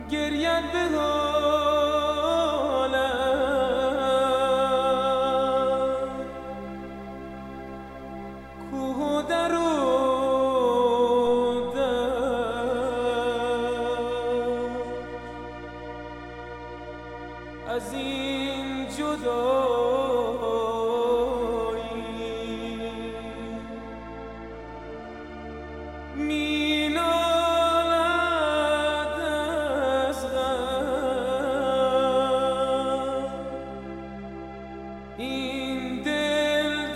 گریت به حالم کوه و در و از این جدایی می نالد از غم این دل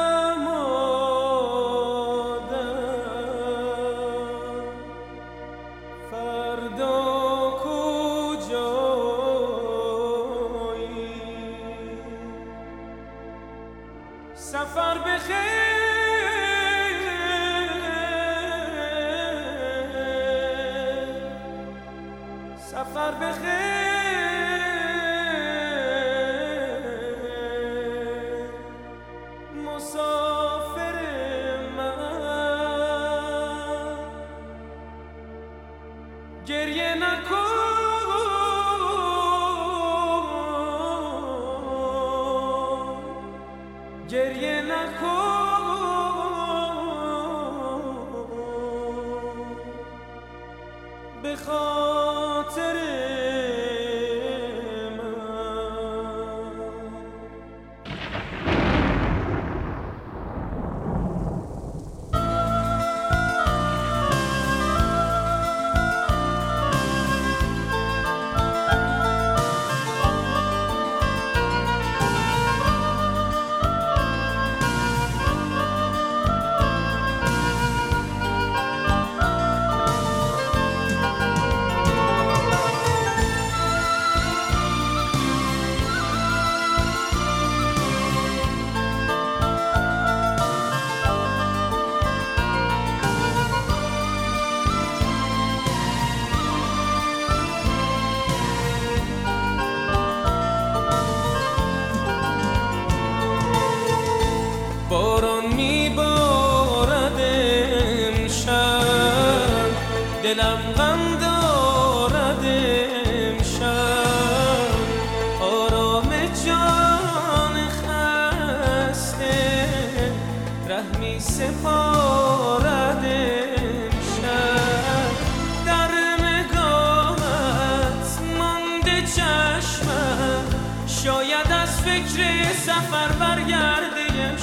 دمادم فردا کجایی سفر بخیر سفر بخیر مسافر من گریه نکن گریه نکن به خاطر من باران میبارد امشب دلم غم دارد امشب آرام جان خسته رحمی سپارد امشب در نگاهت مانده چشمم شاید از فکر سفر برگرده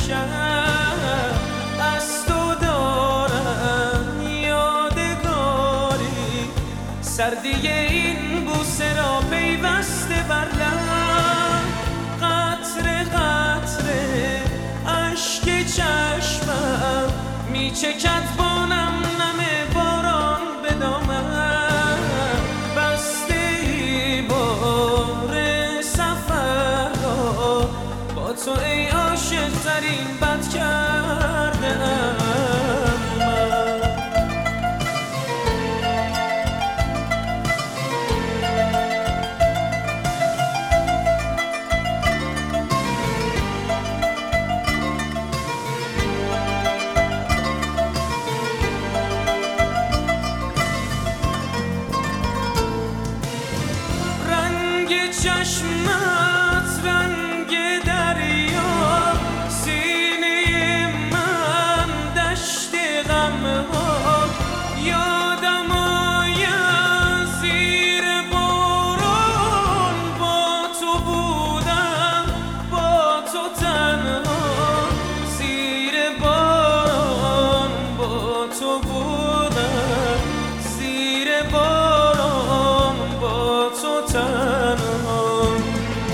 از تو دارم یادگاری سردی این بوسه را پیوسته بر لب قطره قطره اشک چشمم میچکد بانم نم باران به دامم بسته ای بار سفر را با تو ای عاشق ترین بد کردم رنگ چشمت رنگ دریا سینه من دشت غم ها یادم آید زیر باران با تو بودم با تو تنها زیر باران با تو بودم زیر باران با تو تنها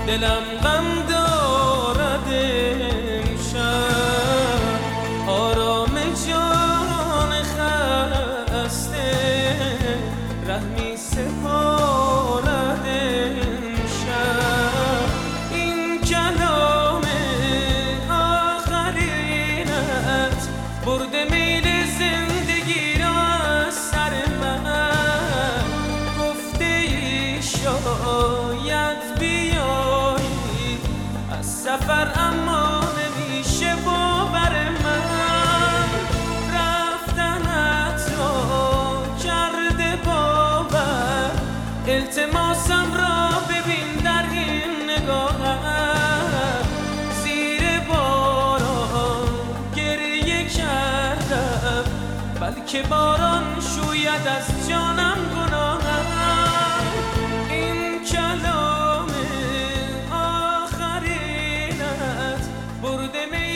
دلم غم دارد امشب، آرام جان خسته رحمی سپارد امشب. این کلام آخرینت برده میل زندگی را از سر من، گفته ای شاید بیایی از سفر اما نمیشه باور من، رفتنت را کرده باور، التماسم را ببین در این نگاهم، زیر باران گریه کردم بلکه باران شوید از جانم گناهم. این کلام آخرینت برده